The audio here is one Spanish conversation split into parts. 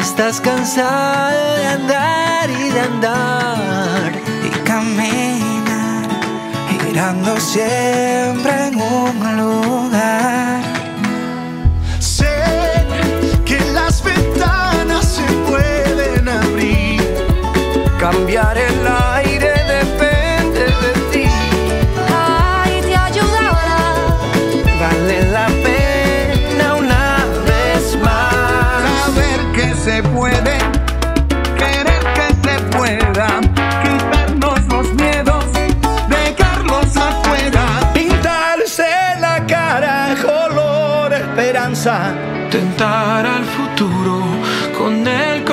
Estás cansado de andar y de andar y caminar, girando siempre en un lugar. Sé que las ventanas se pueden abrir, cambiar el aire depende de ti. Ay, te ayudará. Vale la pena una vez más saber que se puede, querer que se pueda, quitarnos los miedos, dejarlos afuera, pintarse la cara color esperanza, tentar al futuro con el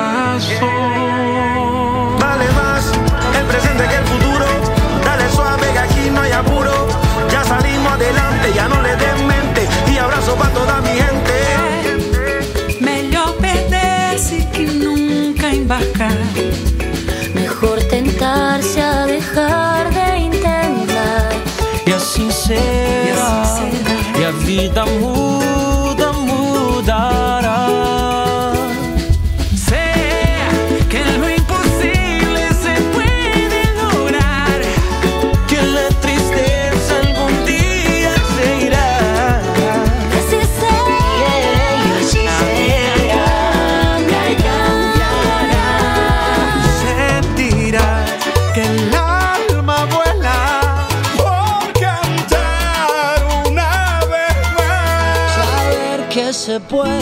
corazón. Vale más el presente que el futuro, dale suave que aquí no hay apuro. Ya salimos adelante, ya no le den mente, y abrazo para toda mi gente. Melhor perder-se que nunca embarcar. Mejor tentarse a dejar de intentar. e assim será, e a vida muda, mudará. Se puede,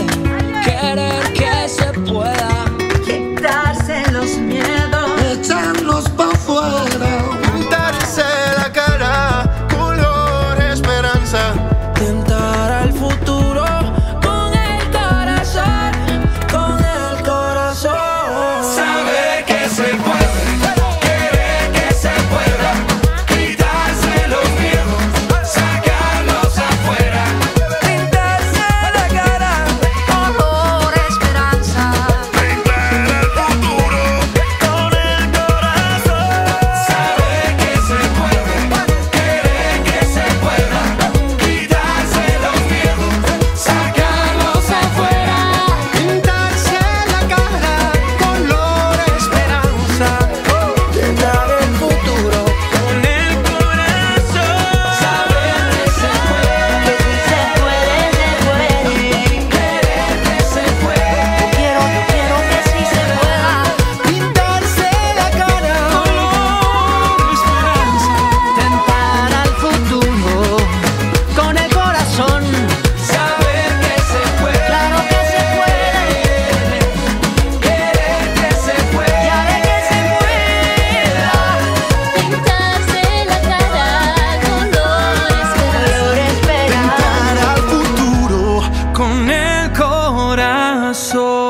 querer que se pueda, Quitarse los miedos, echarlos pa' afuera, pintarse la cara color esperanza, tentar al futuro con el corazón, con el corazón. saber que se puede, querer que se pueda, quitarse los miedos, sacarlos afuera. Con el corazón.